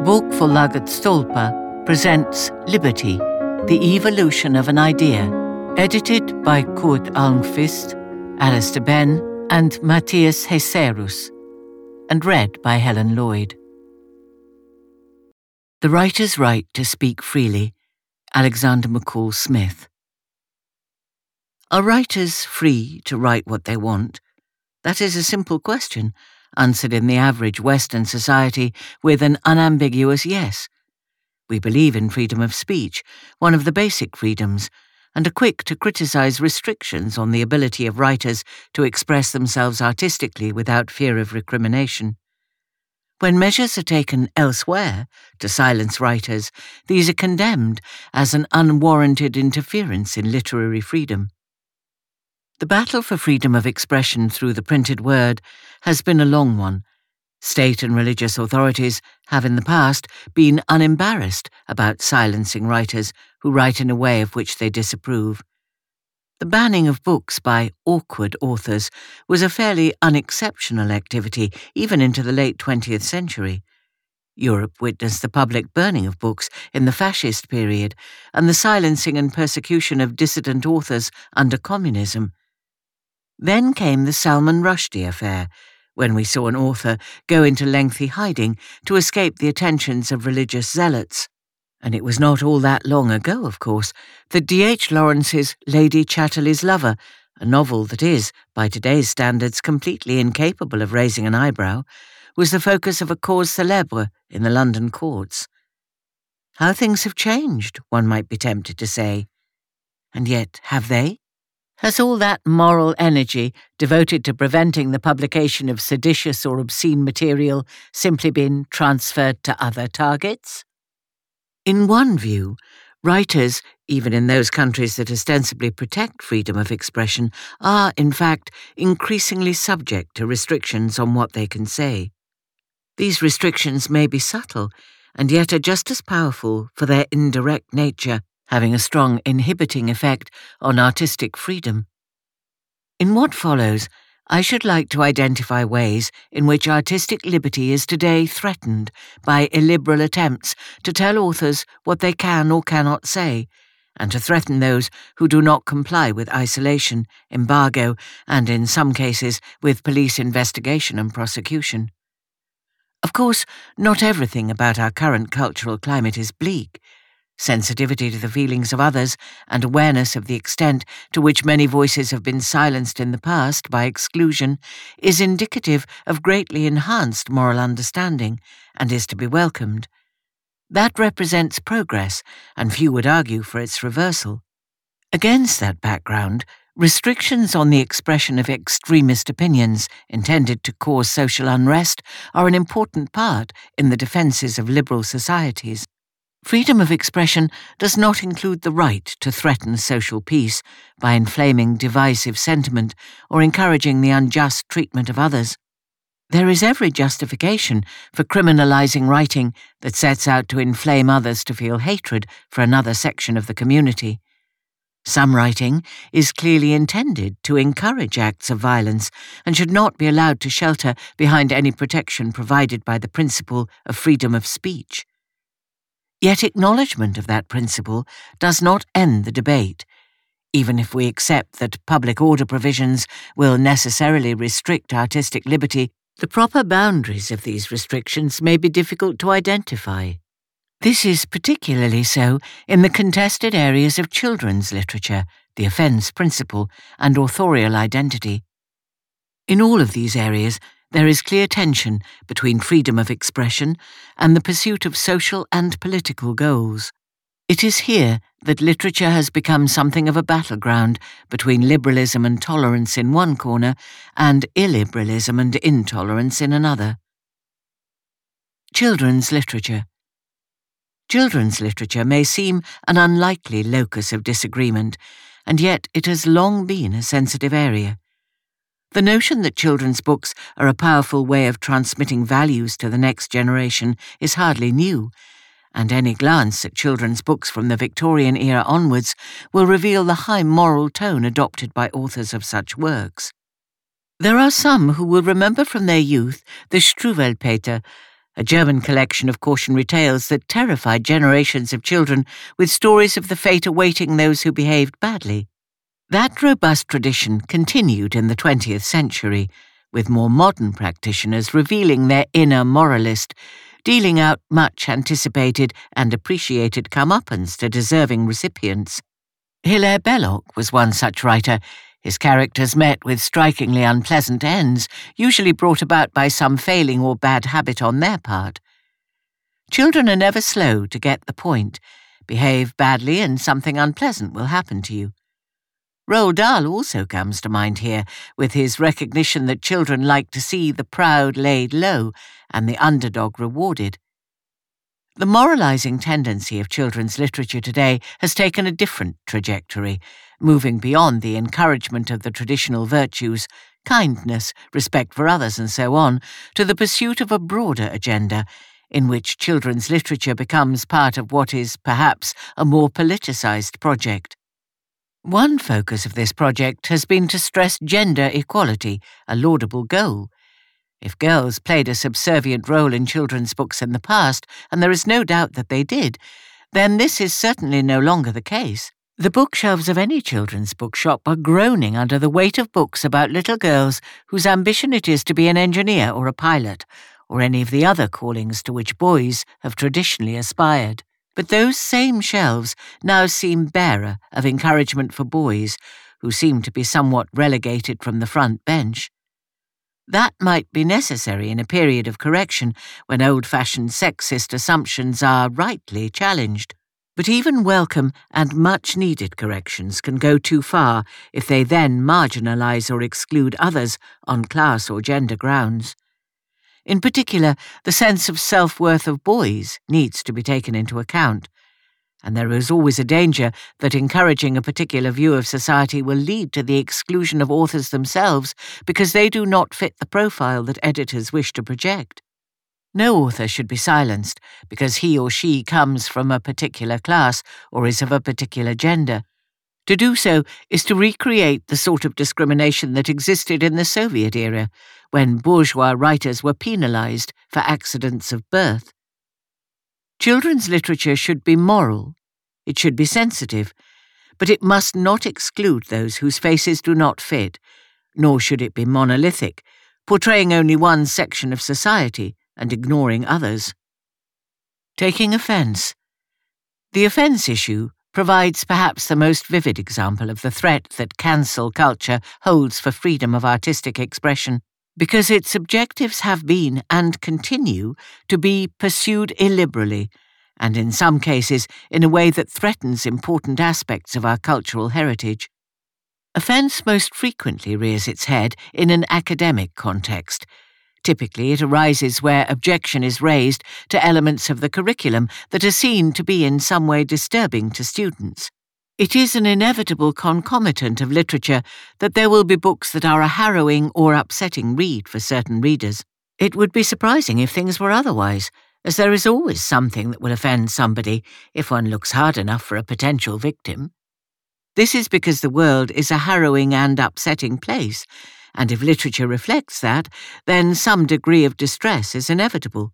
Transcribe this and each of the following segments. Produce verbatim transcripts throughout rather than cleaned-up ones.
Bokförlaget Stolpa presents Liberty, the Evolution of an Idea, edited by Kurt Almqvist, Alistair Benn, and Matthias Heserus, and read by Helen Lloyd. The Writer's Right to Speak Freely, Alexander McCall Smith. Are writers free to write what they want? That is a simple question, answered in the average Western society with an unambiguous yes. We believe in freedom of speech, one of the basic freedoms, and are quick to criticize restrictions on the ability of writers to express themselves artistically without fear of recrimination. When measures are taken elsewhere to silence writers, these are condemned as an unwarranted interference in literary freedom. The battle for freedom of expression through the printed word has been a long one. State and religious authorities have in the past been unembarrassed about silencing writers who write in a way of which they disapprove. The banning of books by awkward authors was a fairly unexceptional activity even into the late twentieth century. Europe witnessed the public burning of books in the fascist period and the silencing and persecution of dissident authors under communism. Then came the Salman Rushdie affair, when we saw an author go into lengthy hiding to escape the attentions of religious zealots. And it was not all that long ago, of course, that D H Lawrence's Lady Chatterley's Lover, a novel that is, by today's standards, completely incapable of raising an eyebrow, was the focus of a cause célèbre in the London courts. How things have changed, one might be tempted to say. And yet, have they? Has all that moral energy devoted to preventing the publication of seditious or obscene material simply been transferred to other targets? In one view, writers, even in those countries that ostensibly protect freedom of expression, are, in fact, increasingly subject to restrictions on what they can say. These restrictions may be subtle, and yet are just as powerful for their indirect nature, having a strong inhibiting effect on artistic freedom. In what follows, I should like to identify ways in which artistic liberty is today threatened by illiberal attempts to tell authors what they can or cannot say, and to threaten those who do not comply with isolation, embargo, and in some cases with police investigation and prosecution. Of course, not everything about our current cultural climate is bleak. Sensitivity to the feelings of others and awareness of the extent to which many voices have been silenced in the past by exclusion is indicative of greatly enhanced moral understanding and is to be welcomed. That represents progress, and few would argue for its reversal. Against that background, restrictions on the expression of extremist opinions intended to cause social unrest are an important part in the defences of liberal societies. Freedom of expression does not include the right to threaten social peace by inflaming divisive sentiment or encouraging the unjust treatment of others. There is every justification for criminalizing writing that sets out to inflame others to feel hatred for another section of the community. Some writing is clearly intended to encourage acts of violence and should not be allowed to shelter behind any protection provided by the principle of freedom of speech. Yet acknowledgement of that principle does not end the debate. Even if we accept that public order provisions will necessarily restrict artistic liberty, the proper boundaries of these restrictions may be difficult to identify. This is particularly so in the contested areas of children's literature, the offence principle, and authorial identity. In all of these areas, there is clear tension between freedom of expression and the pursuit of social and political goals. It is here that literature has become something of a battleground between liberalism and tolerance in one corner and illiberalism and intolerance in another. Children's literature. Children's literature may seem an unlikely locus of disagreement, and yet it has long been a sensitive area. The notion that children's books are a powerful way of transmitting values to the next generation is hardly new, and any glance at children's books from the Victorian era onwards will reveal the high moral tone adopted by authors of such works. There are some who will remember from their youth the Struwwelpeter, a German collection of cautionary tales that terrified generations of children with stories of the fate awaiting those who behaved badly. That robust tradition continued in the twentieth century, with more modern practitioners revealing their inner moralist, dealing out much anticipated and appreciated comeuppance to deserving recipients. Hilaire Belloc was one such writer. His characters met with strikingly unpleasant ends, usually brought about by some failing or bad habit on their part. Children are never slow to get the point. Behave badly and something unpleasant will happen to you. Roald Dahl also comes to mind here, with his recognition that children like to see the proud laid low and the underdog rewarded. The moralizing tendency of children's literature today has taken a different trajectory, moving beyond the encouragement of the traditional virtues, kindness, respect for others and so on, to the pursuit of a broader agenda, in which children's literature becomes part of what is, perhaps, a more politicized project. One focus of this project has been to stress gender equality, a laudable goal. If girls played a subservient role in children's books in the past, and there is no doubt that they did, then this is certainly no longer the case. The bookshelves of any children's bookshop are groaning under the weight of books about little girls whose ambition it is to be an engineer or a pilot, or any of the other callings to which boys have traditionally aspired. But those same shelves now seem barer of encouragement for boys, who seem to be somewhat relegated from the front bench. That might be necessary in a period of correction when old-fashioned sexist assumptions are rightly challenged. But even welcome and much-needed corrections can go too far if they then marginalize or exclude others on class or gender grounds. In particular, the sense of self-worth of boys needs to be taken into account, and there is always a danger that encouraging a particular view of society will lead to the exclusion of authors themselves because they do not fit the profile that editors wish to project. No author should be silenced because he or she comes from a particular class or is of a particular gender. To do so is to recreate the sort of discrimination that existed in the Soviet era, when bourgeois writers were penalized for accidents of birth. Children's literature should be moral, it should be sensitive, but it must not exclude those whose faces do not fit, nor should it be monolithic, portraying only one section of society and ignoring others. Taking offence. The offence issue provides perhaps the most vivid example of the threat that cancel culture holds for freedom of artistic expression, because its objectives have been and continue to be pursued illiberally, and in some cases in a way that threatens important aspects of our cultural heritage. Offence most frequently rears its head in an academic context. Typically, it arises where objection is raised to elements of the curriculum that are seen to be in some way disturbing to students. It is an inevitable concomitant of literature that there will be books that are a harrowing or upsetting read for certain readers. It would be surprising if things were otherwise, as there is always something that will offend somebody if one looks hard enough for a potential victim. This is because the world is a harrowing and upsetting place, and if literature reflects that, then some degree of distress is inevitable.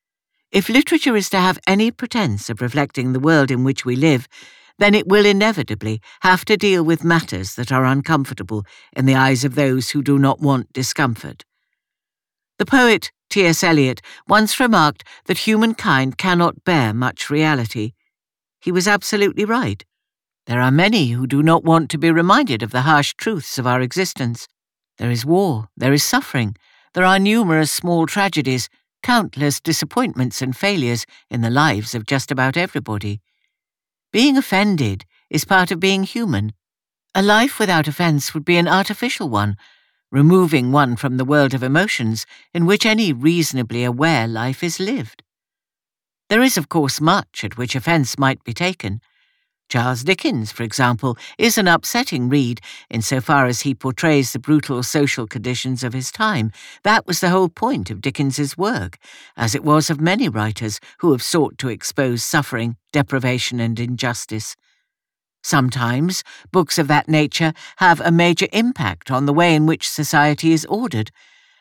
If literature is to have any pretense of reflecting the world in which we live, then it will inevitably have to deal with matters that are uncomfortable in the eyes of those who do not want discomfort. The poet T S Eliot once remarked that humankind cannot bear much reality. He was absolutely right. There are many who do not want to be reminded of the harsh truths of our existence. There is war, there is suffering, there are numerous small tragedies, countless disappointments and failures in the lives of just about everybody. Being offended is part of being human. A life without offence would be an artificial one, removing one from the world of emotions in which any reasonably aware life is lived. There is, of course, much at which offence might be taken. Charles Dickens, for example, is an upsetting read insofar as he portrays the brutal social conditions of his time. That was the whole point of Dickens's work, as it was of many writers who have sought to expose suffering, deprivation and injustice. Sometimes, books of that nature have a major impact on the way in which society is ordered,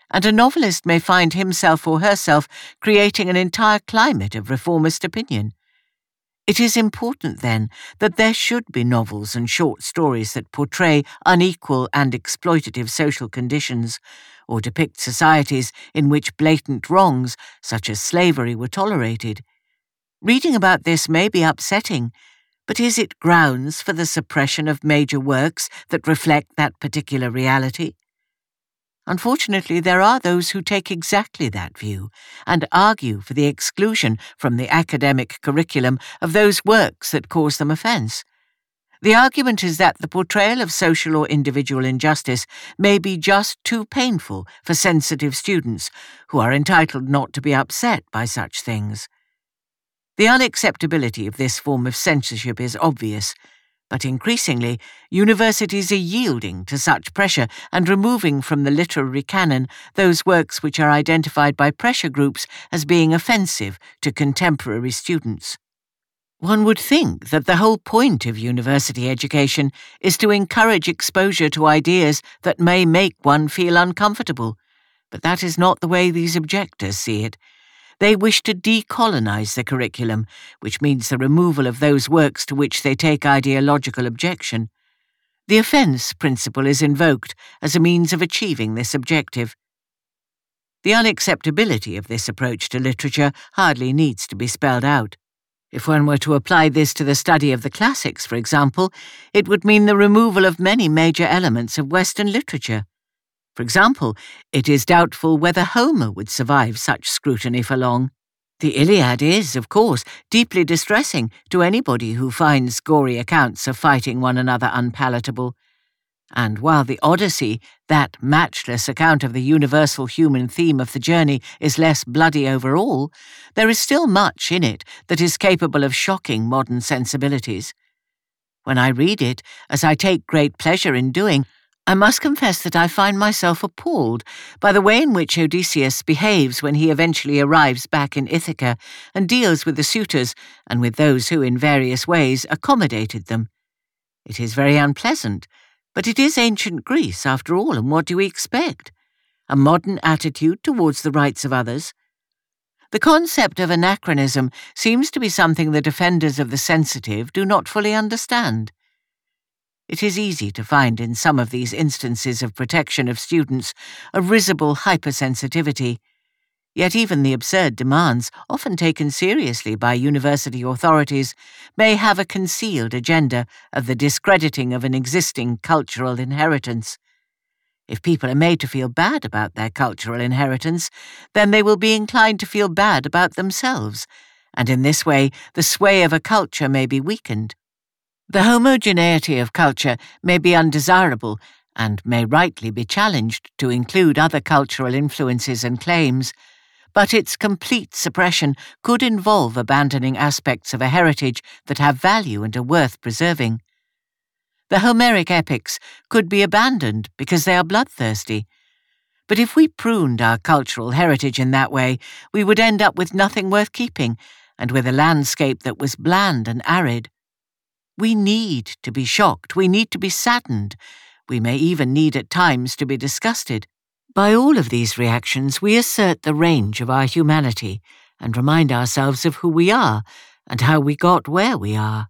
and a novelist may find himself or herself creating an entire climate of reformist opinion. It is important, then, that there should be novels and short stories that portray unequal and exploitative social conditions, or depict societies in which blatant wrongs, such as slavery, were tolerated. Reading about this may be upsetting, but is it grounds for the suppression of major works that reflect that particular reality? Unfortunately, there are those who take exactly that view and argue for the exclusion from the academic curriculum of those works that cause them offence. The argument is that the portrayal of social or individual injustice may be just too painful for sensitive students who are entitled not to be upset by such things. The unacceptability of this form of censorship is obvious, but increasingly, universities are yielding to such pressure and removing from the literary canon those works which are identified by pressure groups as being offensive to contemporary students. One would think that the whole point of university education is to encourage exposure to ideas that may make one feel uncomfortable, but that is not the way these objectors see it. They wish to decolonize the curriculum, which means the removal of those works to which they take ideological objection. The offence principle is invoked as a means of achieving this objective. The unacceptability of this approach to literature hardly needs to be spelled out. If one were to apply this to the study of the classics, for example, it would mean the removal of many major elements of Western literature. For example, it is doubtful whether Homer would survive such scrutiny for long. The Iliad is, of course, deeply distressing to anybody who finds gory accounts of fighting one another unpalatable. And while the Odyssey, that matchless account of the universal human theme of the journey, is less bloody overall, there is still much in it that is capable of shocking modern sensibilities. When I read it, as I take great pleasure in doing, I must confess that I find myself appalled by the way in which Odysseus behaves when he eventually arrives back in Ithaca and deals with the suitors and with those who in various ways accommodated them. It is very unpleasant, but it is ancient Greece after all, and what do we expect? A modern attitude towards the rights of others? The concept of anachronism seems to be something the defenders of the sensitive do not fully understand. It is easy to find in some of these instances of protection of students a risible hypersensitivity, yet even the absurd demands, often taken seriously by university authorities, may have a concealed agenda of the discrediting of an existing cultural inheritance. If people are made to feel bad about their cultural inheritance, then they will be inclined to feel bad about themselves, and in this way the sway of a culture may be weakened. The homogeneity of culture may be undesirable and may rightly be challenged to include other cultural influences and claims, but its complete suppression could involve abandoning aspects of a heritage that have value and are worth preserving. The Homeric epics could be abandoned because they are bloodthirsty, but if we pruned our cultural heritage in that way, we would end up with nothing worth keeping and with a landscape that was bland and arid. We need to be shocked, we need to be saddened, we may even need at times to be disgusted. By all of these reactions, we assert the range of our humanity and remind ourselves of who we are and how we got where we are.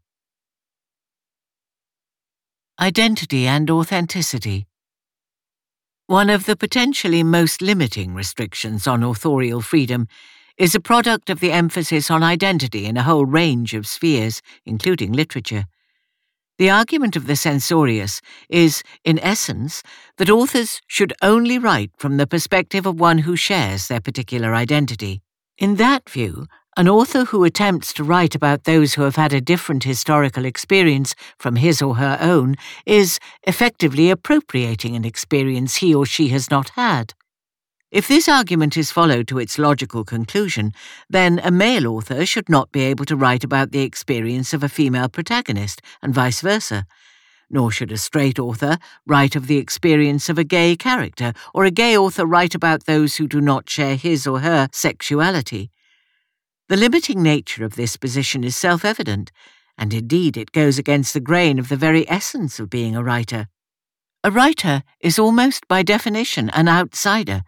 Identity and authenticity. One of the potentially most limiting restrictions on authorial freedom is a product of the emphasis on identity in a whole range of spheres, including literature. The argument of the censorious is, in essence, that authors should only write from the perspective of one who shares their particular identity. In that view, an author who attempts to write about those who have had a different historical experience from his or her own is effectively appropriating an experience he or she has not had. If this argument is followed to its logical conclusion, then a male author should not be able to write about the experience of a female protagonist, and vice versa. Nor should a straight author write of the experience of a gay character, or a gay author write about those who do not share his or her sexuality. The limiting nature of this position is self-evident, and indeed it goes against the grain of the very essence of being a writer. A writer is almost by definition an outsider,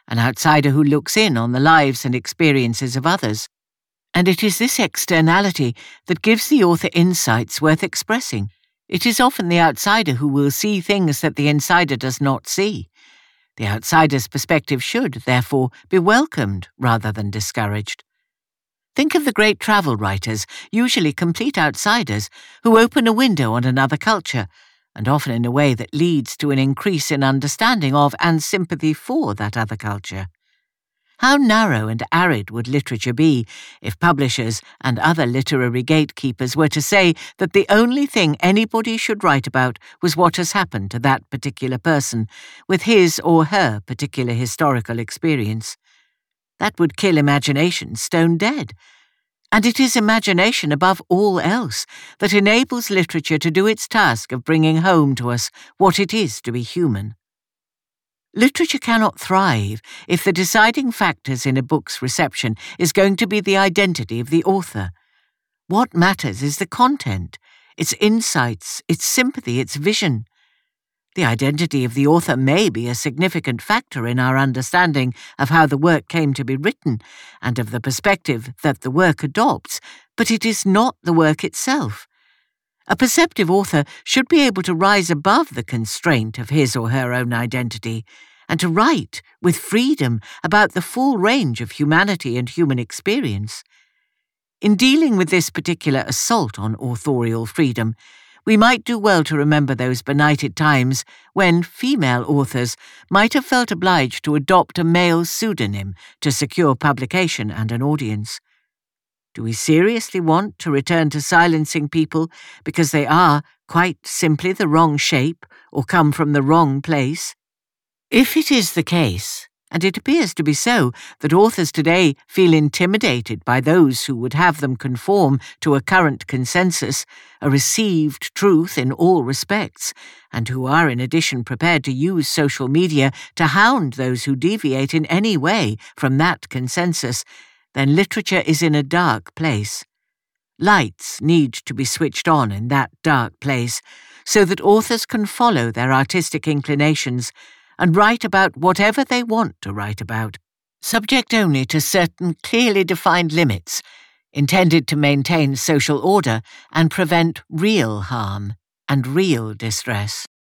an outsider who looks in on the lives and experiences of others. And it is this externality that gives the author insights worth expressing. It is often the outsider who will see things that the insider does not see. The outsider's perspective should, therefore, be welcomed rather than discouraged. Think of the great travel writers, usually complete outsiders, who open a window on another culture, and often in a way that leads to an increase in understanding of and sympathy for that other culture. How narrow and arid would literature be if publishers and other literary gatekeepers were to say that the only thing anybody should write about was what has happened to that particular person, with his or her particular historical experience? That would kill imagination stone dead. And it is imagination above all else that enables literature to do its task of bringing home to us what it is to be human. Literature cannot thrive if the deciding factors in a book's reception is going to be the identity of the author. What matters is the content, its insights, its sympathy, its vision. The identity of the author may be a significant factor in our understanding of how the work came to be written and of the perspective that the work adopts, but it is not the work itself. A perceptive author should be able to rise above the constraint of his or her own identity and to write with freedom about the full range of humanity and human experience. In dealing with this particular assault on authorial freedom, we might do well to remember those benighted times when female authors might have felt obliged to adopt a male pseudonym to secure publication and an audience. Do we seriously want to return to silencing people because they are, quite simply, the wrong shape or come from the wrong place? If it is the case, and it appears to be so, that authors today feel intimidated by those who would have them conform to a current consensus, a received truth in all respects, and who are in addition prepared to use social media to hound those who deviate in any way from that consensus, then literature is in a dark place. Lights need to be switched on in that dark place so that authors can follow their artistic inclinations and write about whatever they want to write about, subject only to certain clearly defined limits, intended to maintain social order and prevent real harm and real distress.